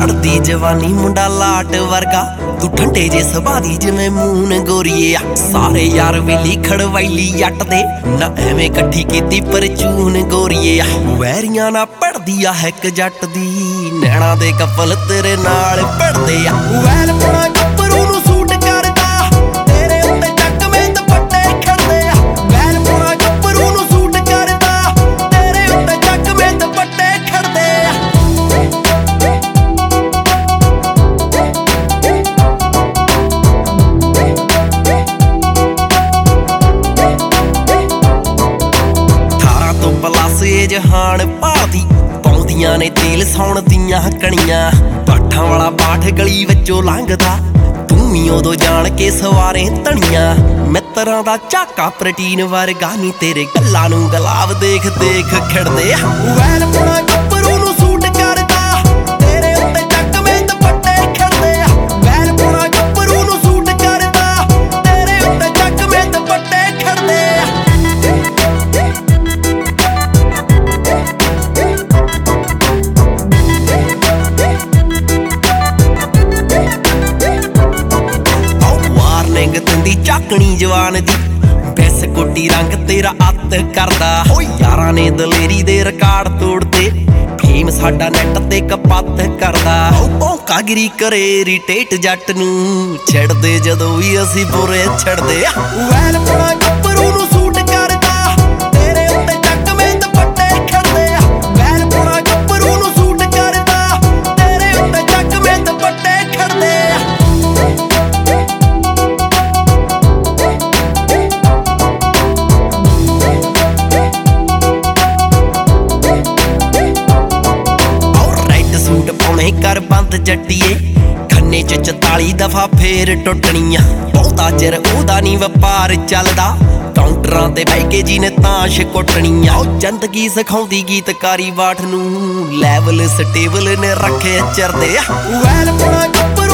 ਚੜਦੀ ਜਵਾਨੀ ਮੁੰਡਾ ਲਾਟ ਵਰਗਾ, ਤੂੰ ਠੰਡੇ ਜੇ ਸੁਭਾਅ ਦੀ ਜਿਵੇਂ ਮੂਨ ਗੋਰੀਏ ਆ। ਸਾਰੇ ਯਾਰ ਵੇਲੀ ਖੜਵੈਲੀ ਜੱਟ ਦੇ, ਨਾ ਐਵੇਂ ਇਕੱਠੀ ਕੀਤੀ ਪਰਚੂਨ ਗੋਰੀਏ ਆ। ਵੈਰੀਆਂ ਨਾ ਪੜਦੀ ਆ ਇੱਕ ਜੱਟ ਦੀ, ਨੈਣਾ ਦੇ ਕਪਲ ਤੇਰੇ ਨਾਲ ਪੜਦੇ ਆ। ਵੈਲ ਪੁਣਾ ਗੱਭਰੂ ਨੂੰ ਸੂਟ ਕਰਦਾ, ਤੇਰੇ ਉੱਤੇ ਚੱਕਵੇਂ ਦੁਪੱਟੇ ਖੜਦੇ ਆ। ਵੈਲ ਪੁਣਾ ਗੱਭਰੂ ਨੂੰ ਸੂਟ ਕਰਦਾ, ਤੇਰੇ ਉੱਤੇ ਚੱਕਵੇਂ ਦੁਪੱਟੇ ਖੜਦੇ ਆ। ਜਹਾਨ ਭਾਲਦੀ ਪਾਉਂਦੀਆਂ ਨੇ ਤੇਲ ਸੌਣ ਦੀਆਂ ਕਣੀਆਂ, ਪਾਠਾਂ ਵਾਲਾ ਪਾਠ ਗਲੀ ਵਿੱਚੋਂ ਲੰਘਦਾ, ਤੂੰ ਵੀ ਉਦੋਂ ਜਾਣ ਕੇ ਸਵਾਰੇ ਧਣੀਆਂ। ਮਿੱਤਰਾਂ ਦਾ ਝਾਕਾ ਪ੍ਰੋਟੀਨ ਵਰਗਾ ਨੀ, ਤੇਰੇ ਗੱਲਾਂ ਨੂੰ ਗੁਲਾਬ ਦੇਖ ਦੇਖ ਖਿੜਦੇ ਆ। ਵੈਲ ਪੁਣਾ ਗੱਭਰੂ ਨੂੰ ਸੂਟ ਕਰਦਾ, ਤੇਰੇ ਉੱਤੇ ਚੱਕਵੇਂ ਦੁਪੱਟੇ ਖੜਦੇ ਆ। ਵੈਲ ਪੁਣਾ ਗੱਭਰੂ ਨੂੰ ਸੂਟ ਕਰਦਾ, ਤੇਰੇ ਉੱਤੇ ਚੱਕਵੇਂ ਦੁਪੱਟੇ ਖੜਦੇ ਆ। ਤੰਦੀ ਝਾਕਣੀ ਜਵਾਨ ਦੀ, ਬਿਸਕੁਟੀ ਰੰਗ ਤੇਰਾ ਅੱਤ ਕਰਦਾ। ਓ ਯਾਰਾਂ ਨੇ ਦਲੇਰੀ ਦੇ ਰਿਕਾਰਡ ਤੋੜਦੇ, ਫੇਮ ਸਾਡਾ ਨੈਟ ਤੇ ਕਪੱਤ ਕਰਦਾ। ਭੌਂਕਾਗਿਰੀ ਕਰੇ ਇਰੀਟੇਟ ਜੱਟ ਨੂੰ, ਛੱਡਦੇ ਜਦੋਂ ਵੀ ਅਸੀਂ ਬੁਰੇ ਛੱਡਦੇ ਆ। ਵੈਲ ਪੁਣਾ ਗੱਭਰੂ ਨੂੰ ਸੂਟ ਕਰਦਾ, ਤੇਰੇ ਉੱਤੇ ਚੱਕਵੇਂ ਦੁਪੱਟੇ ਖੜਦੇ ਆ। ਵੈਲ ਪੁਣਾ ਗੱਭਰੂ ਨੂੰ ਸੂਟ ਕਰਦਾ, ਤੇਰੇ ਉੱਤੇ ਚੱਕਵੇਂ ਦੁਪੱਟੇ ਖੜਦੇ ਆ। ਕਰ ਬੰਦ ਜੱਟੀਏ, ਖੰਨੇ ਚ 44 ਦਫਾ ਫੇਰ ਟੁੱਟਣੀਆਂ। ਬਹੁਤਾ ਚਿਰ ਉਹਦਾ ਨੀ ਵਪਾਰ ਚੱਲਦਾ, ਕਾਊਂਟਰਾਂ ਤੇ ਬਹਿ ਕੇ ਜੀ ਨੇ ਤਾਸ਼ ਕੁੱਟਣੀਆਂ। ਉਹ ਜ਼ਿੰਦਗੀ ਸਿਖਾਉਂਦੀ ਗੀਤਕਾਰੀ ਬਾਠ ਨੂੰ, ਲੈਵਲ ਸਟੇਬਲ ਨੇ ਰੱਖੇ ਚਰਦੇ ਆ। ਵੈਲ ਪੁਣਾ ਗੱਭਰੂ